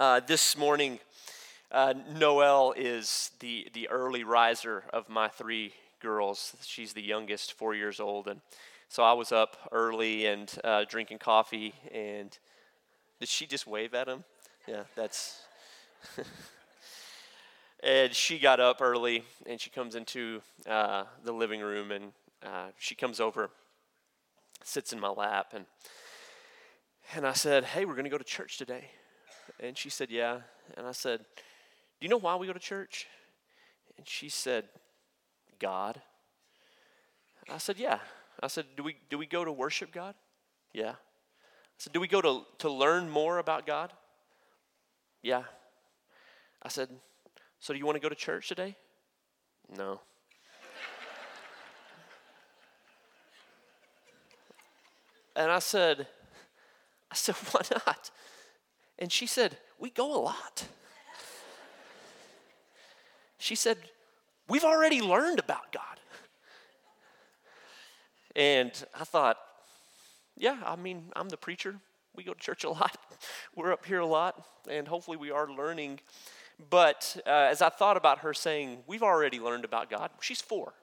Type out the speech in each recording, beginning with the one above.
This morning, Noelle is the early riser of my three girls. She's the youngest, 4 years old, and so I was up early and drinking coffee. And did she just wave at him? Yeah, that's. And she got up early, and she comes into the living room, and she comes over, sits in my lap, and I said, "Hey, we're going to go to church today." And she said, "Yeah." And I said, "Do you know why we go to church?" And she said, "God." I said, "Yeah." I said, do we go to worship God?" "Yeah." I said, "Do we go to learn more about God?" "Yeah." I said, "So do you want to go to church today?" "No." And I said, "Why not?" And she said, "We go a lot." She said, "We've already learned about God." And I thought, yeah, I mean, I'm the preacher. We go to church a lot. We're up here a lot, and hopefully we are learning. But as I thought about her saying, "We've already learned about God," she's 4.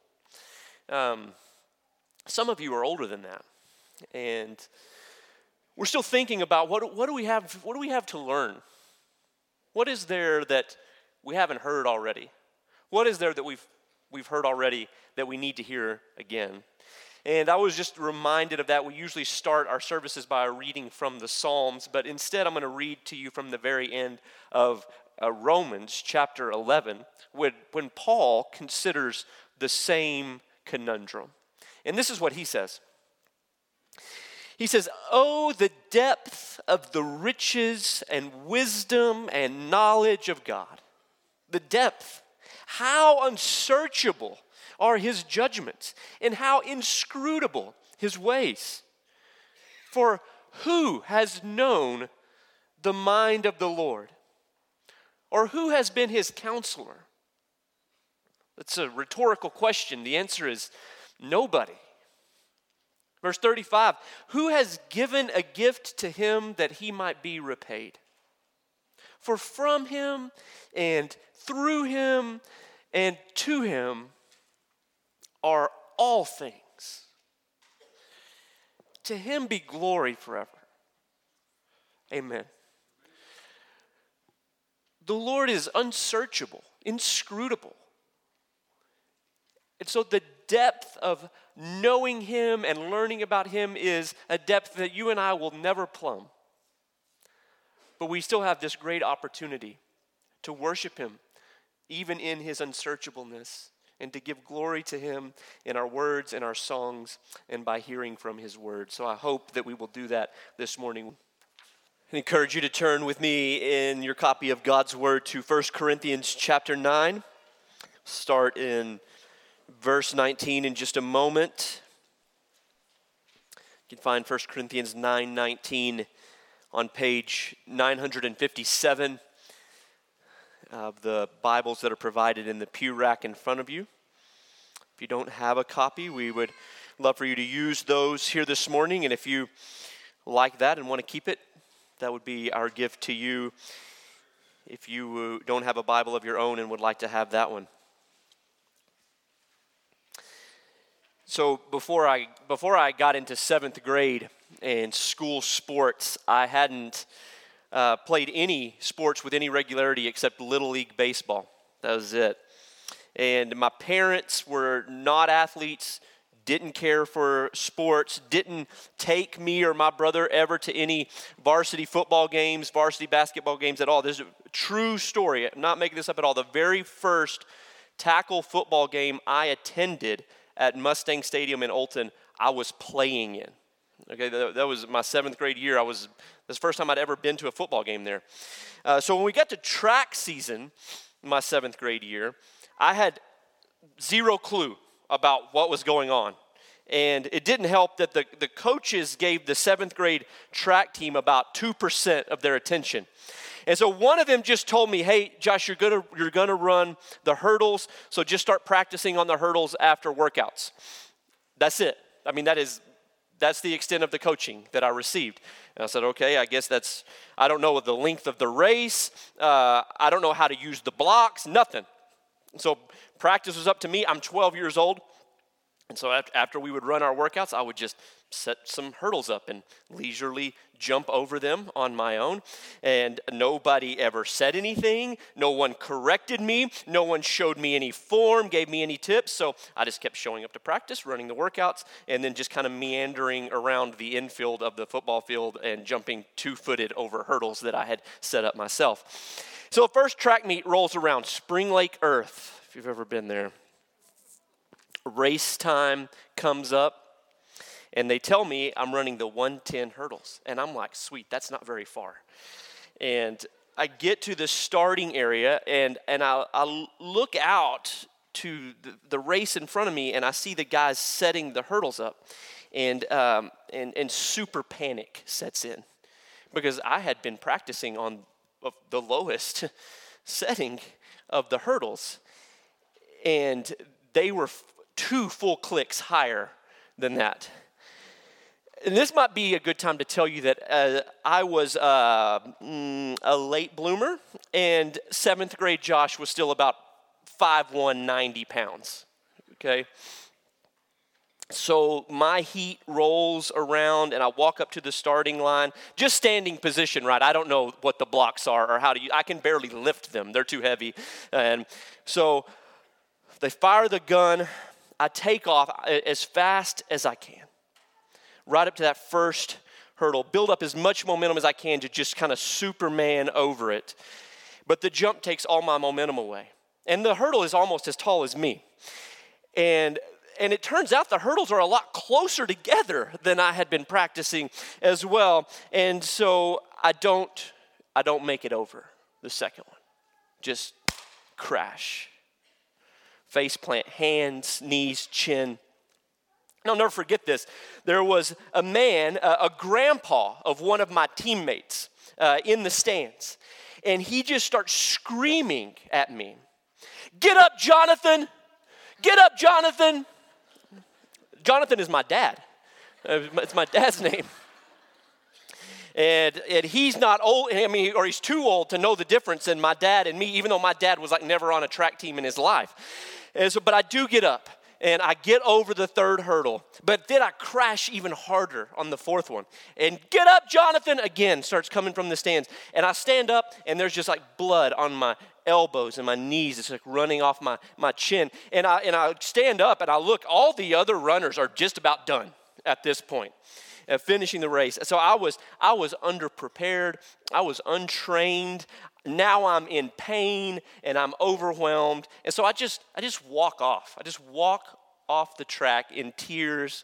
Some of you are older than that. And we're still thinking about what do we have to learn? What is there that we haven't heard already? What is there that we've heard already that we need to hear again? And I was just reminded of that. We usually start our services by a reading from the Psalms, but instead I'm going to read to you from the very end of Romans chapter 11, when Paul considers the same conundrum. And this is what he says. He says, "Oh, the depth of the riches and wisdom and knowledge of God. The depth. How unsearchable are his judgments, and how inscrutable his ways. For who has known the mind of the Lord? Or who has been his counselor?" That's a rhetorical question. The answer is nobody. Verse 35, "Who has given a gift to him that he might be repaid? For from him and through him and to him are all things. To him be glory forever. Amen." The Lord is unsearchable, inscrutable. And so the depth of knowing him and learning about him is a depth that you and I will never plumb. But we still have this great opportunity to worship him, even in his unsearchableness, and to give glory to him in our words and our songs and by hearing from his word. So I hope that we will do that this morning. I encourage you to turn with me in your copy of God's word to 1 Corinthians chapter 9. Start in verse 19 in just a moment. You can find 1 Corinthians 9:19 on page 957 of the Bibles that are provided in the pew rack in front of you. If you don't have a copy, we would love for you to use those here this morning. And if you like that and want to keep it, that would be our gift to you. If you don't have a Bible of your own and would like to have that one. So before I got into 7th grade and school sports, I hadn't played any sports with any regularity except Little League baseball. That was it. And my parents were not athletes, didn't care for sports, didn't take me or my brother ever to any varsity football games, varsity basketball games at all. This is a true story. I'm not making this up at all. The very first tackle football game I attended at Mustang Stadium in Olton, I was playing in. Okay, that was my 7th grade year. That's the first time I'd ever been to a football game there. So when we got to track season, my 7th grade year, I had zero clue about what was going on. And it didn't help that the coaches gave the 7th grade track team about 2% of their attention. And so one of them just told me, "Hey, Josh, you're gonna run the hurdles, so just start practicing on the hurdles after workouts." That's it. I mean, that's the extent of the coaching that I received. And I said, okay, I guess I don't know the length of the race. I don't know how to use the blocks, nothing. So practice was up to me. I'm 12 years old. And so after we would run our workouts, I would just set some hurdles up and leisurely jump over them on my own. And nobody ever said anything. No one corrected me. No one showed me any form, gave me any tips. So I just kept showing up to practice, running the workouts, and then just kind of meandering around the infield of the football field and jumping two-footed over hurdles that I had set up myself. So the first track meet rolls around, Spring Lake Earth, if you've ever been there. Race time comes up, and they tell me I'm running the 110 hurdles. And I'm like, sweet, that's not very far. And I get to the starting area, and I look out to the race in front of me, and I see the guys setting the hurdles up. And super panic sets in, because I had been practicing on the lowest setting of the hurdles. And they were 2 full clicks higher than that. And this might be a good time to tell you that I was a late bloomer, and 7th grade Josh was still about 5'1", 90 pounds, okay? So my heat rolls around, and I walk up to the starting line, just standing position, right? I don't know what the blocks are or how to use. I can barely lift them. They're too heavy. And so they fire the gun. I take off as fast as I can, right up to that first hurdle, build up as much momentum as I can to just kind of Superman over it. But the jump takes all my momentum away. And the hurdle is almost as tall as me. And it turns out the hurdles are a lot closer together than I had been practicing as well. And so I don't make it over the second one. Just crash. Face plant, hands, knees, chin. And I'll never forget this. There was a man, a grandpa of one of my teammates in the stands. And he just starts screaming at me. Get up, Jonathan! Get up, Jonathan! Jonathan is my dad. It's my dad's name. And he's not old, or he's too old to know the difference in my dad and me, even though my dad was like never on a track team in his life. And so, but I do get up, and I get over the third hurdle. But then I crash even harder on the fourth one. And get up, Jonathan, again, starts coming from the stands. And I stand up, and there's just like blood on my elbows and my knees. It's like running off my chin. And I stand up, and I look. All the other runners are just about done at this point, finishing the race. So I was underprepared. I was untrained. Now I'm in pain and I'm overwhelmed. And so I just walk off. I just walk off the track in tears.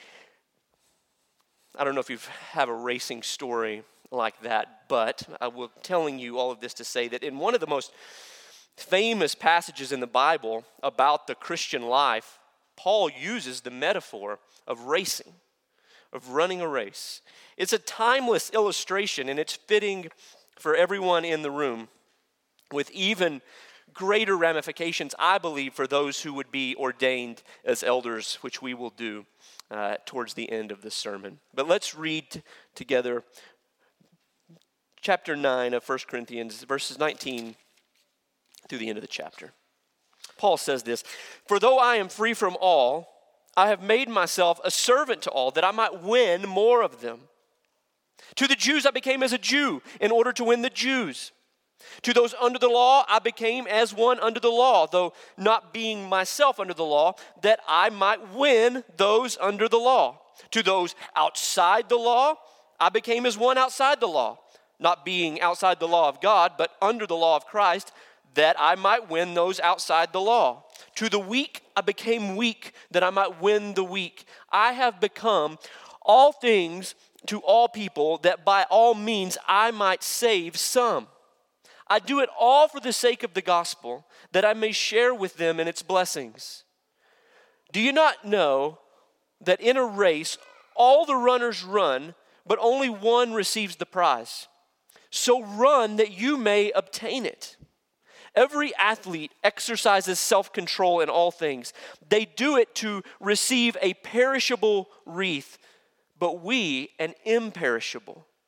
I don't know if you have a racing story like that, but I will telling you all of this to say that in one of the most famous passages in the Bible about the Christian life, Paul uses the metaphor of racing, of running a race. It's a timeless illustration, and it's fitting for everyone in the room, with even greater ramifications, I believe, for those who would be ordained as elders, which we will do towards the end of the sermon. But let's read together chapter 9 of 1 Corinthians, verses 19 through the end of the chapter. Paul says this, "For though I am free from all, I have made myself a servant to all, that I might win more of them. To the Jews I became as a Jew, in order to win the Jews. To those under the law I became as one under the law, though not being myself under the law, that I might win those under the law. To those outside the law I became as one outside the law, not being outside the law of God, but under the law of Christ, that I might win those outside the law. To the weak I became weak, that I might win the weak. I have become all things to all people, that by all means I might save some. I do it all for the sake of the gospel, that I may share with them in its blessings. Do you not know that in a race all the runners run, but only one receives the prize? So run that you may obtain it. Every athlete exercises self-control in all things. They do it to receive a perishable wreath, but we an imperishable.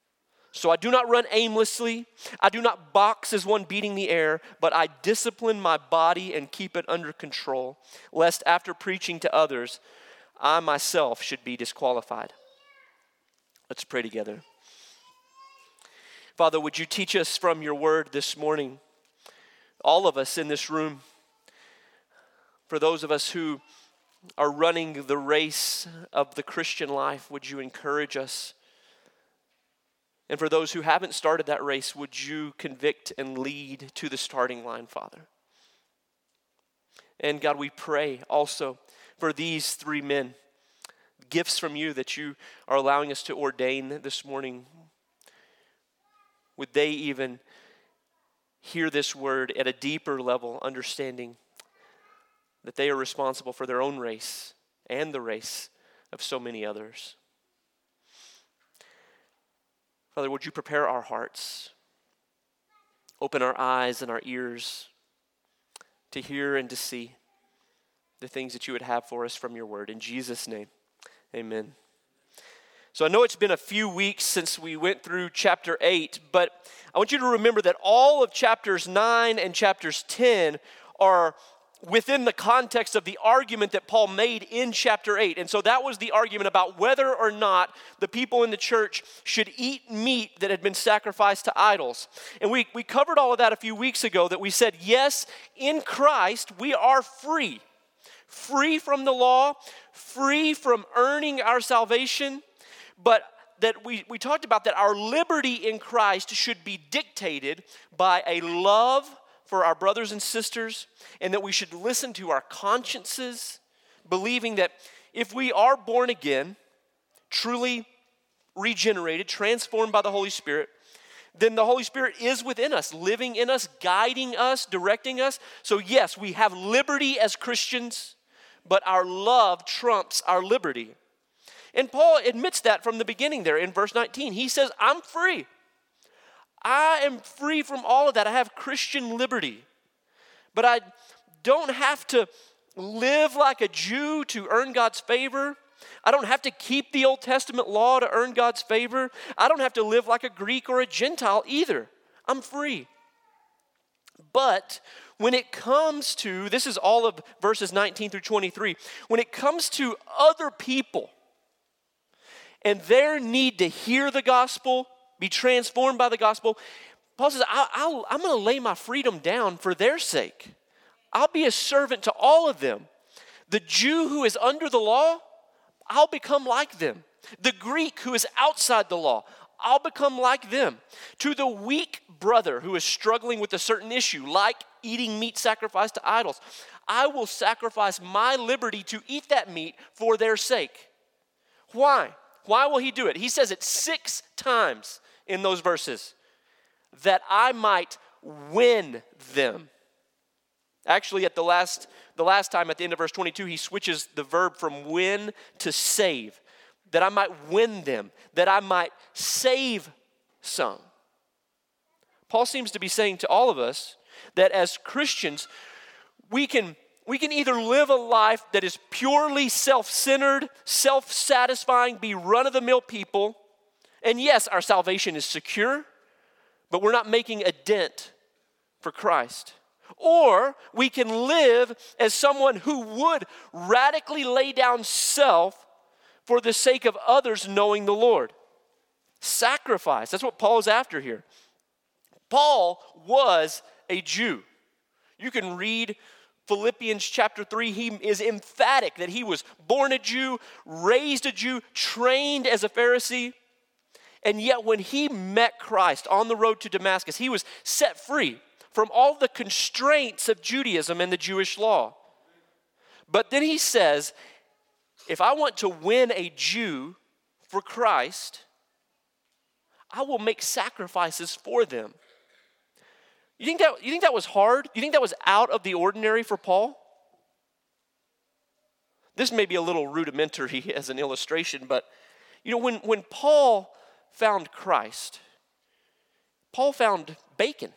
So I do not run aimlessly. I do not box as one beating the air, but I discipline my body and keep it under control, lest after preaching to others, I myself should be disqualified. Let's pray together. Father, would you teach us from your word this morning? All of us in this room, for those of us who are running the race of the Christian life, would you encourage us? And for those who haven't started that race, would you convict and lead to the starting line, Father? And God, we pray also for these three men, gifts from you that you are allowing us to ordain this morning. Would they even hear this word at a deeper level, understanding that they are responsible for their own race and the race of so many others? Father, would you prepare our hearts, open our eyes and our ears to hear and to see the things that you would have for us from your word. In Jesus' name, amen. So I know it's been a few weeks since we went through chapter 8, but I want you to remember that all of chapters 9 and chapters 10 are within the context of the argument that Paul made in chapter 8. And so that was the argument about whether or not the people in the church should eat meat that had been sacrificed to idols. And we covered all of that a few weeks ago, that we said, yes, in Christ we are free. Free from the law, free from earning our salvation, but that we talked about that our liberty in Christ should be dictated by a love for our brothers and sisters, and that we should listen to our consciences, believing that if we are born again, truly regenerated, transformed by the Holy Spirit, then the Holy Spirit is within us, living in us, guiding us, directing us. So yes, we have liberty as Christians, but our love trumps our liberty. And Paul admits that from the beginning there in verse 19. He says, I'm free. I am free from all of that. I have Christian liberty. But I don't have to live like a Jew to earn God's favor. I don't have to keep the Old Testament law to earn God's favor. I don't have to live like a Greek or a Gentile either. I'm free. But when it comes to, this is all of verses 19 through 23, when it comes to other people and their need to hear the gospel, be transformed by the gospel, Paul says, I'm going to lay my freedom down for their sake. I'll be a servant to all of them. The Jew who is under the law, I'll become like them. The Greek who is outside the law, I'll become like them. To the weak brother who is struggling with a certain issue, like eating meat sacrificed to idols, I will sacrifice my liberty to eat that meat for their sake. Why? Why will he do it? He says it 6 times in those verses, that I might win them. Actually, at the last time at the end of verse 22, he switches the verb from win to save. That I might win them, that I might save some. Paul seems to be saying to all of us that as Christians, we can either live a life that is purely self-centered, self-satisfying, be run-of-the-mill people, and yes, our salvation is secure, but we're not making a dent for Christ. Or we can live as someone who would radically lay down self for the sake of others knowing the Lord. Sacrifice, that's what Paul is after here. Paul was a Jew. You can read Philippians chapter 3, he is emphatic that he was born a Jew, raised a Jew, trained as a Pharisee. And yet when he met Christ on the road to Damascus, he was set free from all the constraints of Judaism and the Jewish law. But then he says, if I want to win a Jew for Christ, I will make sacrifices for them. You think that was hard? You think that was out of the ordinary for Paul? This may be a little rudimentary as an illustration, but you know, when Paul found Christ, Paul found bacon.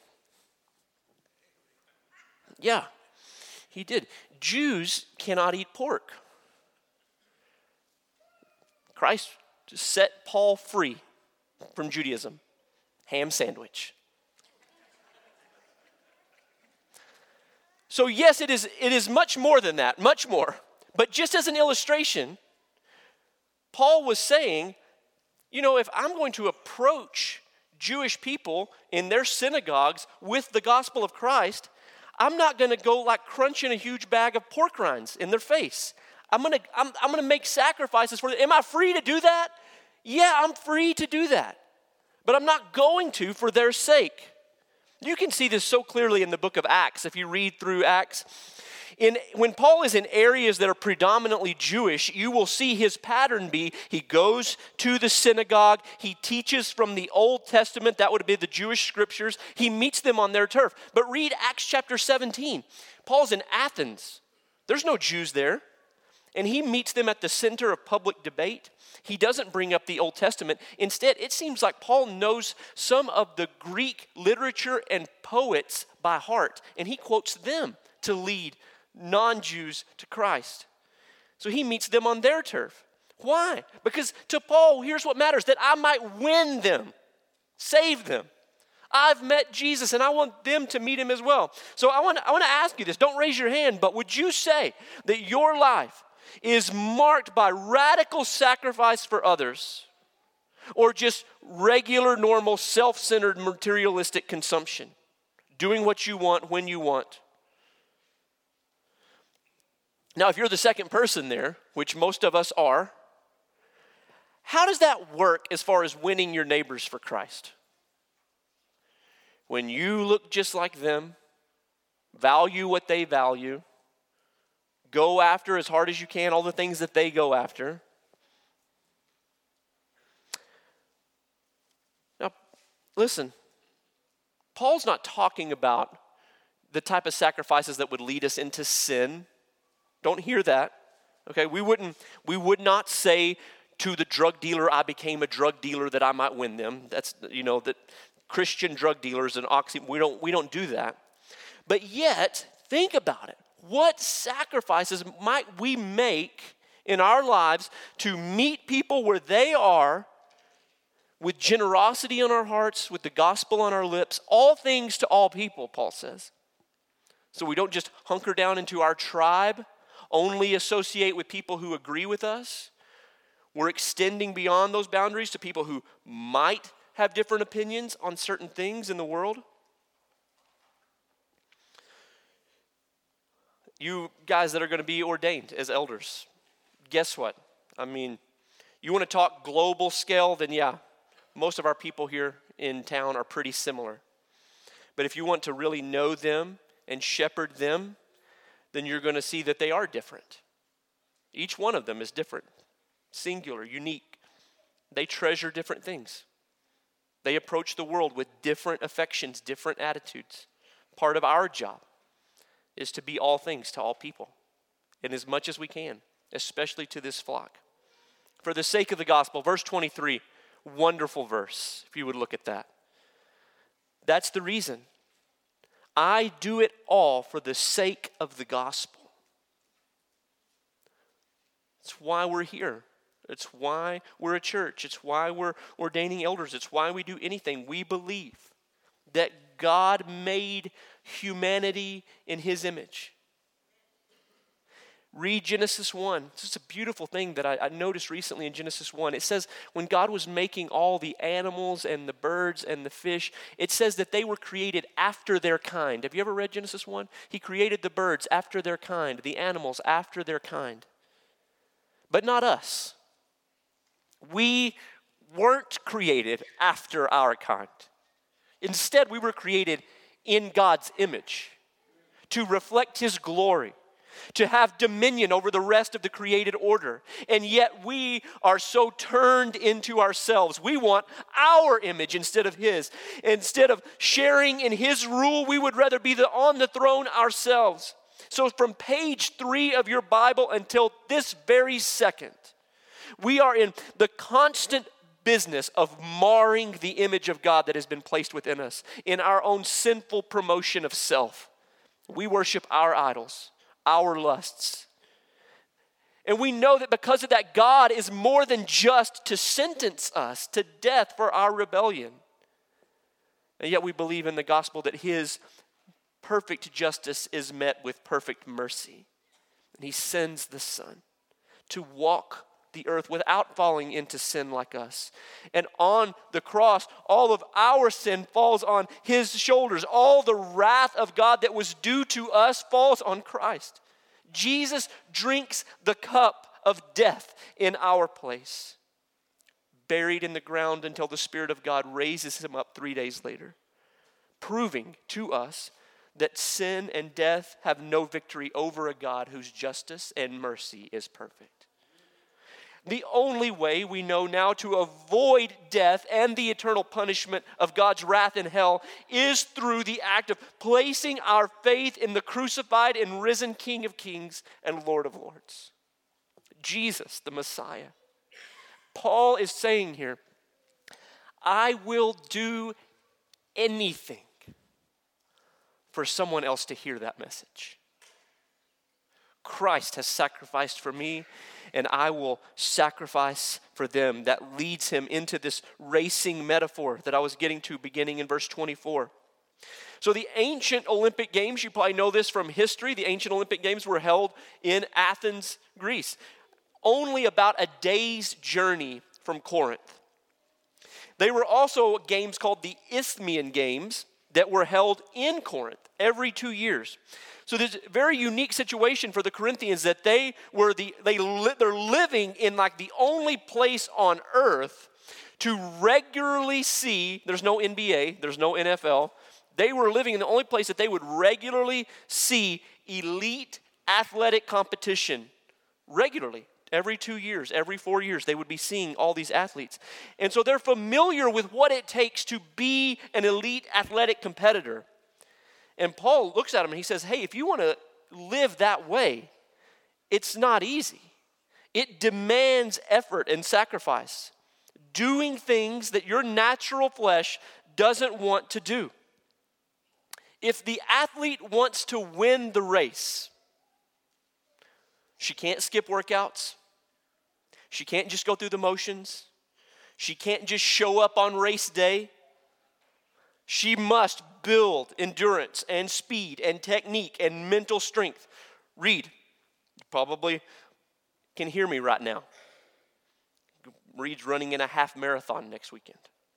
Yeah, he did. Jews cannot eat pork. Christ set Paul free from Judaism. ham sandwich. So yes, it is much more than that, much more. But just as an illustration, Paul was saying, if I'm going to approach Jewish people in their synagogues with the gospel of Christ, I'm not going to go like crunching a huge bag of pork rinds in their face. I'm going to make sacrifices for them. Am I free to do that? Yeah, I'm free to do that. But I'm not going to for their sake. You can see this so clearly in the book of Acts if you read through Acts. When Paul is in areas that are predominantly Jewish, you will see his pattern be he goes to the synagogue, he teaches from the Old Testament, that would be the Jewish scriptures, he meets them on their turf. But read Acts chapter 17. Paul's in Athens. There's no Jews there. And he meets them at the center of public debate. He doesn't bring up the Old Testament. Instead, it seems like Paul knows some of the Greek literature and poets by heart, and he quotes them to lead non-Jews to Christ. So he meets them on their turf. Why? Because to Paul, here's what matters, that I might win them, save them. I've met Jesus, and I want them to meet him as well. So I want to ask you this. Don't raise your hand, but would you say that your life is marked by radical sacrifice for others, or just regular, normal, self-centered, materialistic consumption? Doing what you want when you want. Now, if you're the second person there, which most of us are, how does that work as far as winning your neighbors for Christ? When you look just like them, value what they value, go after as hard as you can all the things that they go after. Now, listen, Paul's not talking about the type of sacrifices that would lead us into sin. Don't hear that. Okay, we would not say to the drug dealer, I became a drug dealer that I might win them. That's, that Christian drug dealers and we don't do that. But yet, think about it. What sacrifices might we make in our lives to meet people where they are with generosity in our hearts, with the gospel on our lips, all things to all people, Paul says. So we don't just hunker down into our tribe, only associate with people who agree with us. We're extending beyond those boundaries to people who might have different opinions on certain things in the world. You guys that are going to be ordained as elders, guess what? You want to talk global scale, then yeah, most of our people here in town are pretty similar. But if you want to really know them and shepherd them, then you're going to see that they are different. Each one of them is different, singular, unique. They treasure different things. They approach the world with different affections, different attitudes. Part of our job is to be all things to all people, and as much as we can, especially to this flock. For the sake of the gospel, verse 23, wonderful verse, if you would look at that. That's the reason. I do it all for the sake of the gospel. It's why we're here. It's why we're a church. It's why we're ordaining elders. It's why we do anything. We believe that God made humanity in his image. Read Genesis 1. This is a beautiful thing that I noticed recently in Genesis 1. It says when God was making all the animals and the birds and the fish, it says that they were created after their kind. Have you ever read Genesis 1? He created the birds after their kind, the animals after their kind. But not us. We weren't created after our kind. Instead, we were created in God's image to reflect his glory, to have dominion over the rest of the created order. And yet we are so turned into ourselves. We want our image instead of his. Instead of sharing in his rule, we would rather be on the throne ourselves. So from page 3 of your Bible until this very second, we are in the constant business of marring the image of God that has been placed within us in our own sinful promotion of self. We worship our idols, our lusts. And we know that because of that, God is more than just to sentence us to death for our rebellion. And yet we believe in the gospel that his perfect justice is met with perfect mercy. And he sends the Son to walk the earth without falling into sin like us. And on the cross, all of our sin falls on his shoulders. All the wrath of God that was due to us falls on Christ. Jesus drinks the cup of death in our place, buried in the ground until the Spirit of God raises him up 3 days later, proving to us that sin and death have no victory over a God whose justice and mercy is perfect. The only way we know now to avoid death and the eternal punishment of God's wrath in hell is through the act of placing our faith in the crucified and risen King of Kings and Lord of Lords, Jesus, the Messiah. Paul is saying here, I will do anything for someone else to hear that message. Christ has sacrificed for me, and I will sacrifice for them. That leads him into this racing metaphor that I was getting to beginning in verse 24. So the ancient Olympic Games, you probably know this from history, the ancient Olympic Games were held in Athens, Greece, only about a day's journey from Corinth. They were also games called the Isthmian Games that were held in Corinth every 2 years. So there's a very unique situation for the Corinthians that they're living in like the only place on earth to regularly see, there's no NBA, there's no NFL, they were living in the only place that they would regularly see elite athletic competition regularly. Every 2 years, every 4 years, they would be seeing all these athletes. And so they're familiar with what it takes to be an elite athletic competitor. And Paul looks at him and he says, hey, if you want to live that way, it's not easy. It demands effort and sacrifice. Doing things that your natural flesh doesn't want to do. If the athlete wants to win the race, she can't skip workouts. She can't just go through the motions. She can't just show up on race day. She must build endurance and speed and technique and mental strength. Reed, you probably can hear me right now. Reed's running in a half marathon next weekend.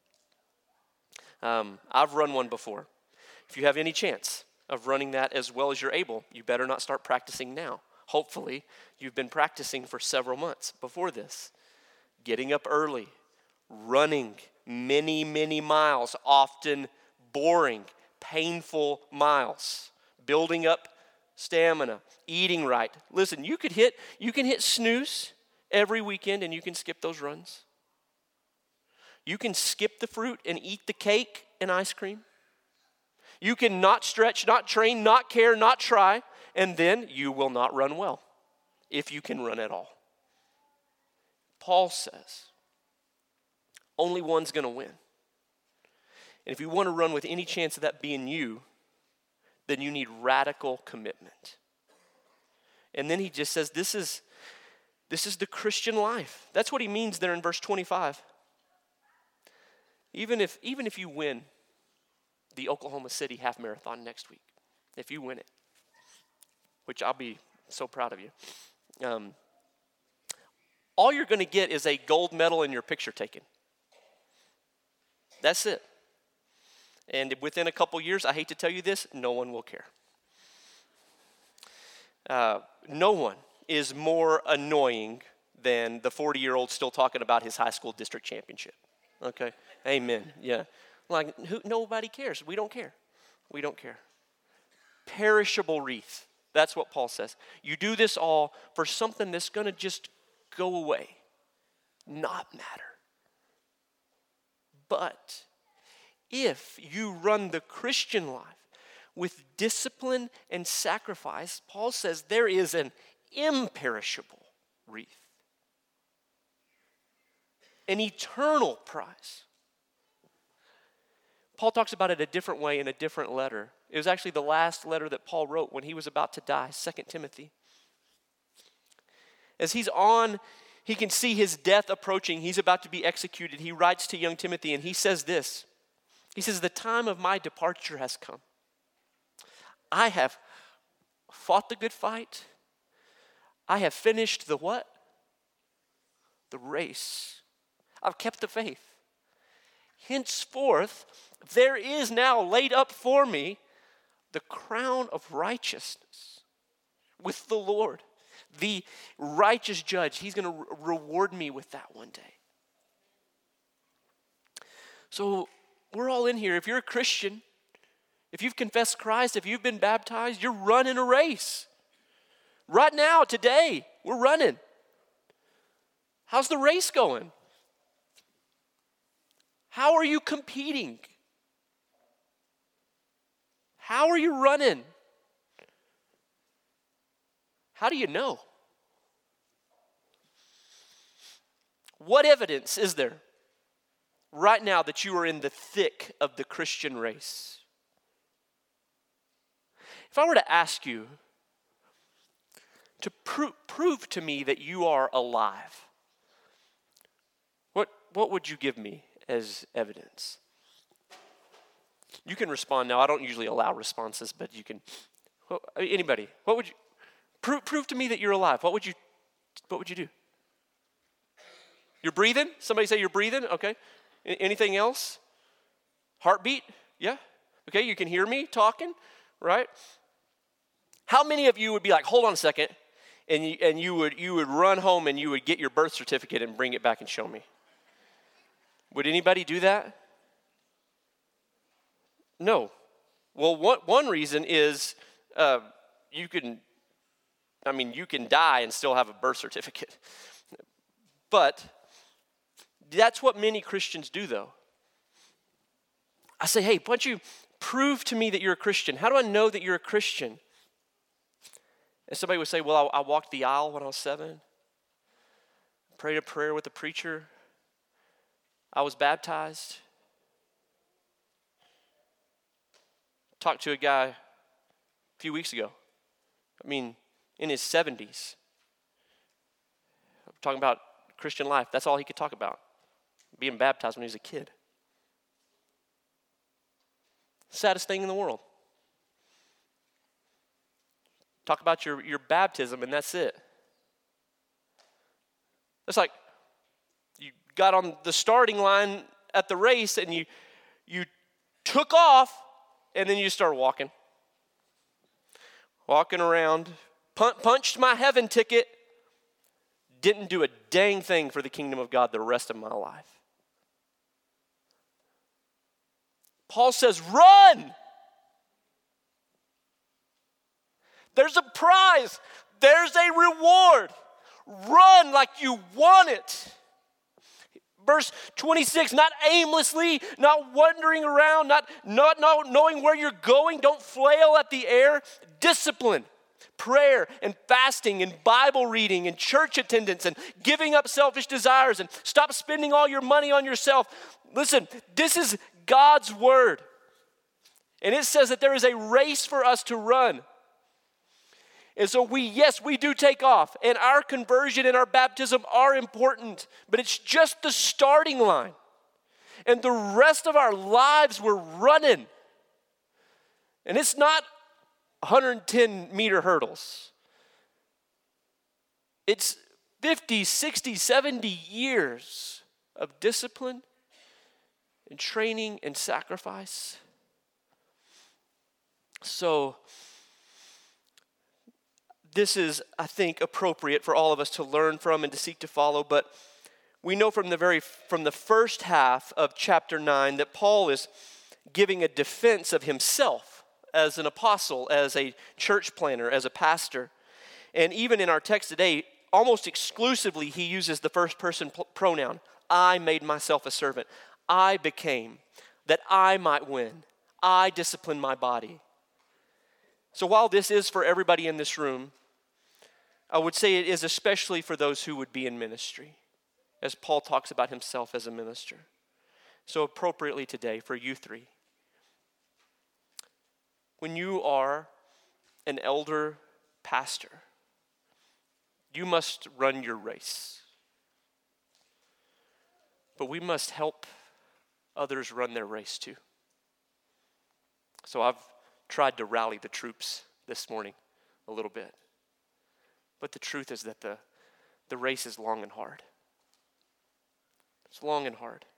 I've run one before. If you have any chance of running that as well as you're able, you better not start practicing now. Hopefully, you've been practicing for several months before this. Getting up early, running many, many miles, often boring, painful miles, building up stamina, eating right. Listen, you can hit snooze every weekend and you can skip those runs. You can skip the fruit and eat the cake and ice cream. You can not stretch, not train, not care, not try, and then you will not run well, if you can run at all. Paul says, only one's going to win. And if you want to run with any chance of that being you, then you need radical commitment. And then he just says, this is the Christian life. That's what he means there in verse 25. Even if you win the Oklahoma City half marathon next week, if you win it, which I'll be so proud of you, all you're going to get is a gold medal and your picture taken. That's it. And within a couple years, I hate to tell you this, no one will care. No one is more annoying than the 40-year-old still talking about his high school district championship. Okay? Amen. Yeah. Like, nobody cares. We don't care. We don't care. Perishable wreath. That's what Paul says. You do this all for something that's going to just go away, not matter. But if you run the Christian life with discipline and sacrifice, Paul says there is an imperishable wreath, an eternal prize. Paul talks about it a different way in a different letter. It was actually the last letter that Paul wrote when he was about to die, 2 Timothy. As he can see his death approaching. He's about to be executed. He writes to young Timothy and he says this, He says, the time of my departure has come. I have fought the good fight. I have finished the what? The race. I've kept the faith. Henceforth, there is now laid up for me the crown of righteousness with the Lord, the righteous judge. He's going to reward me with that one day. So we're all in here. If you're a Christian, if you've confessed Christ, if you've been baptized, you're running a race. Right now, today, we're running. How's the race going? How are you competing? How are you running? How do you know? What evidence is there right now that you are in the thick of the Christian race? If I were to ask you to prove to me that you are alive, what would you give me as evidence? You can respond now. I don't usually allow responses, but you can. Anybody? What would you prove to me that you're alive? What would you do? You're breathing? Somebody say you're breathing? Okay. Anything else? Heartbeat? Yeah. Okay. You can hear me talking, right? How many of you would be like, hold on a second, and you would run home and you would get your birth certificate and bring it back and show me? Would anybody do that? No. Well, one reason is you can die and still have a birth certificate. But that's what many Christians do, though. I say, hey, why don't you prove to me that you're a Christian? How do I know that you're a Christian? And somebody would say, well, I walked the aisle when I was 7. Prayed a prayer with the preacher. I was baptized. Talked to a guy a few weeks ago. In his 70s. I'm talking about Christian life. That's all he could talk about. Being baptized when he was a kid. Saddest thing in the world. Talk about your baptism and that's it. It's like you got on the starting line at the race and you took off and then you started walking. Walking around, punched my heaven ticket, didn't do a dang thing for the kingdom of God the rest of my life. Paul says, run! There's a prize. There's a reward. Run like you want it. Verse 26, not aimlessly, not wandering around, not knowing where you're going. Don't flail at the air. Discipline, prayer, and fasting, and Bible reading, and church attendance, and giving up selfish desires, and stop spending all your money on yourself. Listen, this is God's word. And it says that there is a race for us to run. And so we do take off, and our conversion and our baptism are important, but it's just the starting line. And the rest of our lives we're running. And it's not 110-meter hurdles. It's 50, 60, 70 years of discipline and training and sacrifice. So this is, I think, appropriate for all of us to learn from and to seek to follow. But we know from the first half of chapter 9 that Paul is giving a defense of himself as an apostle, as a church planner, as a pastor. And even in our text today, almost exclusively, he uses the first person pronoun. I made myself a servant. I became, that I might win. I disciplined my body. So while this is for everybody in this room, I would say it is especially for those who would be in ministry, as Paul talks about himself as a minister. So appropriately today for you three, when you are an elder pastor, you must run your race. But we must help others run their race too. So I've tried to rally the troops this morning a little bit. But the truth is that the race is long and hard. It's long and hard.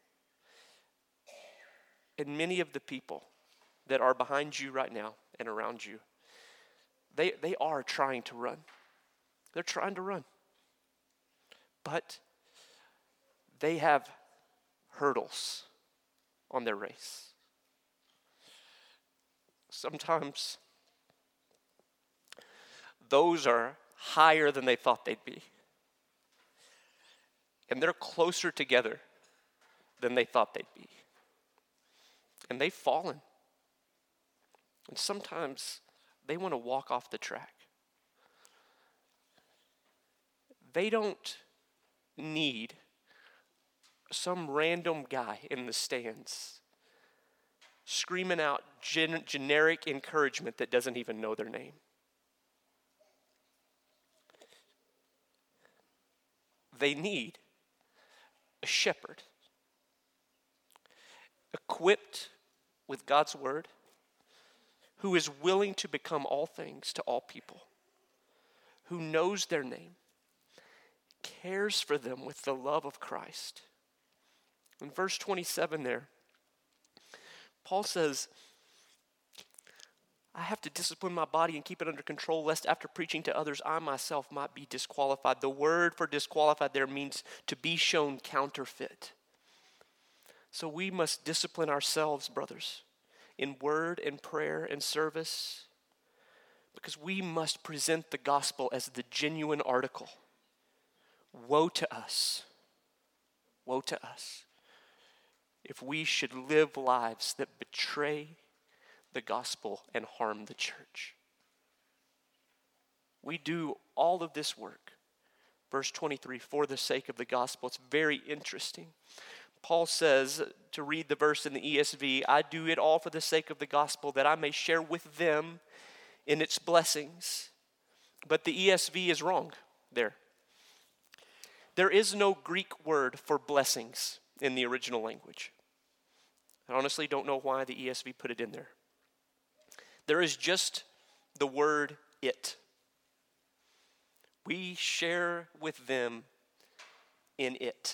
And many of the people that are behind you right now and around you, they are trying to run. They're trying to run. But they have hurdles on their race. Sometimes those are higher than they thought they'd be. And they're closer together than they thought they'd be. And they've fallen. And sometimes they want to walk off the track. They don't need some random guy in the stands screaming out generic encouragement that doesn't even know their name. They need a shepherd equipped with God's word, who is willing to become all things to all people, who knows their name, cares for them with the love of Christ. In verse 27 there, Paul says, I have to discipline my body and keep it under control, lest after preaching to others, I myself might be disqualified. The word for disqualified there means to be shown counterfeit. So we must discipline ourselves, brothers, in word and prayer and service, because we must present the gospel as the genuine article. Woe to us. Woe to us if we should live lives that betray the gospel and harm the church. We do all of this work. Verse 23, for the sake of the gospel. It's very interesting. Paul says, to read the verse in the ESV, I do it all for the sake of the gospel, that I may share with them in its blessings. But the ESV is wrong there. There is no Greek word for blessings in the original language. I honestly don't know why the ESV put it in there. There is just the word it. We share with them in it.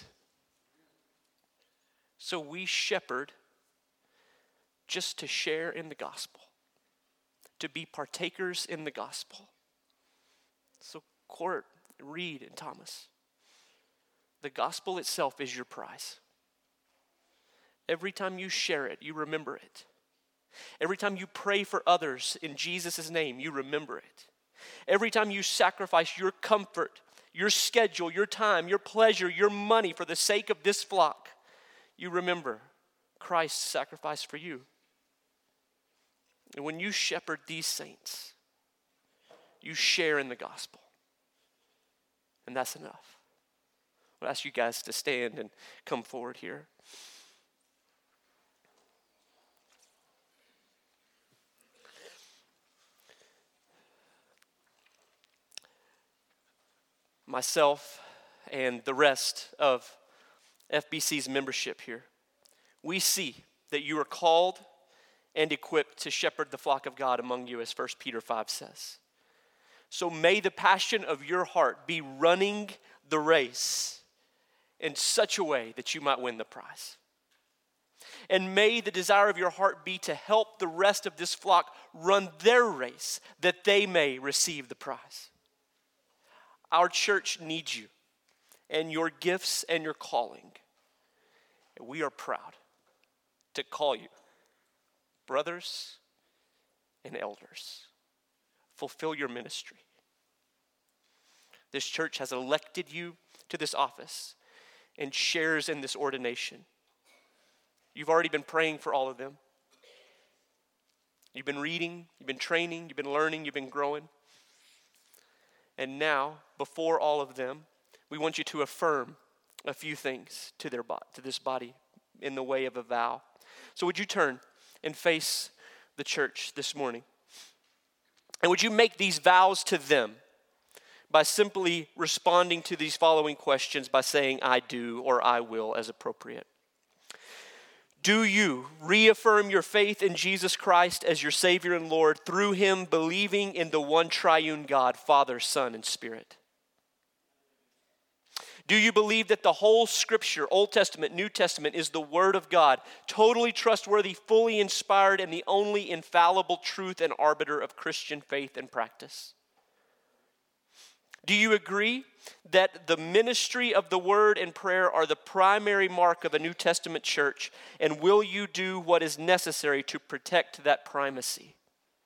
So we shepherd just to share in the gospel, to be partakers in the gospel. So Court, Reed, and Thomas, the gospel itself is your prize. Every time you share it, you remember it. Every time you pray for others in Jesus' name, you remember it. Every time you sacrifice your comfort, your schedule, your time, your pleasure, your money for the sake of this flock, you remember Christ's sacrifice for you. And when you shepherd these saints, you share in the gospel. And that's enough. I'll ask you guys to stand and come forward here. Myself and the rest of FBC's membership here, we see that you are called and equipped to shepherd the flock of God among you, as 1 Peter 5 says. So may the passion of your heart be running the race in such a way that you might win the prize. And may the desire of your heart be to help the rest of this flock run their race, that they may receive the prize. Our church needs you and your gifts and your calling. And we are proud to call you brothers and elders. Fulfill your ministry. This church has elected you to this office and shares in this ordination. You've already been praying for all of them. You've been reading, you've been training, you've been learning, you've been growing. And now, before all of them, we want you to affirm a few things to this body in the way of a vow. So would you turn and face the church this morning? And would you make these vows to them by simply responding to these following questions by saying, I do or I will as appropriate. Do you reaffirm your faith in Jesus Christ as your Savior and Lord through him believing in the one triune God, Father, Son, and Spirit? Do you believe that the whole Scripture, Old Testament, New Testament, is the Word of God, totally trustworthy, fully inspired, and the only infallible truth and arbiter of Christian faith and practice? Do you agree that the ministry of the Word and prayer are the primary mark of a New Testament church, and will you do what is necessary to protect that primacy?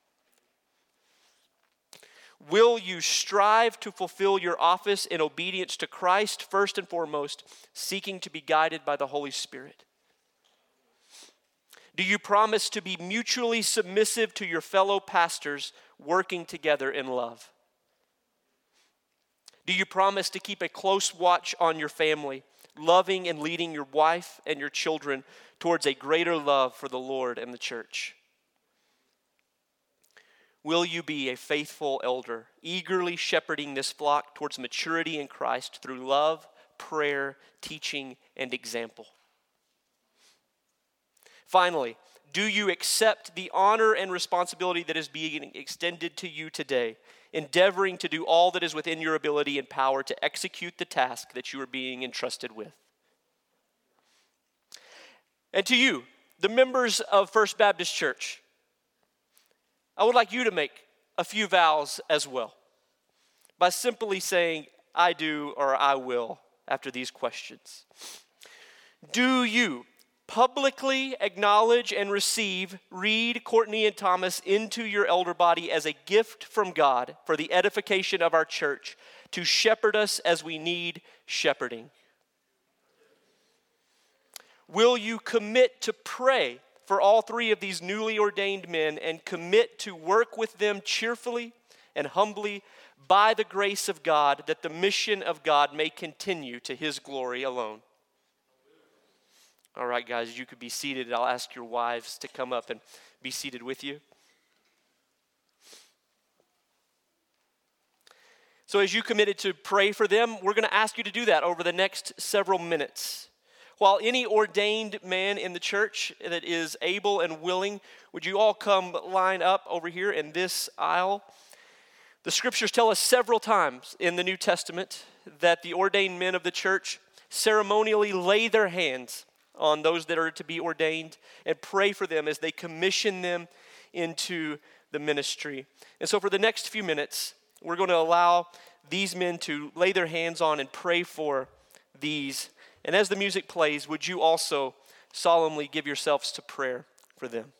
Will you strive to fulfill your office in obedience to Christ, first and foremost, seeking to be guided by the Holy Spirit? Do you promise to be mutually submissive to your fellow pastors, working together in love? Do you promise to keep a close watch on your family, loving and leading your wife and your children towards a greater love for the Lord and the church? Will you be a faithful elder, eagerly shepherding this flock towards maturity in Christ through love, prayer, teaching, and example? Finally, do you accept the honor and responsibility that is being extended to you today, endeavoring to do all that is within your ability and power to execute the task that you are being entrusted with? And to you, the members of First Baptist Church, I would like you to make a few vows as well by simply saying, I do or I will after these questions. Do you publicly acknowledge and receive Reed, Courtney, and Thomas into your elder body as a gift from God for the edification of our church to shepherd us as we need shepherding? Will you commit to pray for all three of these newly ordained men and commit to work with them cheerfully and humbly by the grace of God, that the mission of God may continue to his glory alone? All right, guys, you could be seated. I'll ask your wives to come up and be seated with you. So as you committed to pray for them, we're going to ask you to do that over the next several minutes. While any ordained man in the church that is able and willing, would you all come line up over here in this aisle? The scriptures tell us several times in the New Testament that the ordained men of the church ceremonially lay their hands on those that are to be ordained and pray for them as they commission them into the ministry. And so for the next few minutes, we're going to allow these men to lay their hands on and pray for these. And as the music plays, would you also solemnly give yourselves to prayer for them?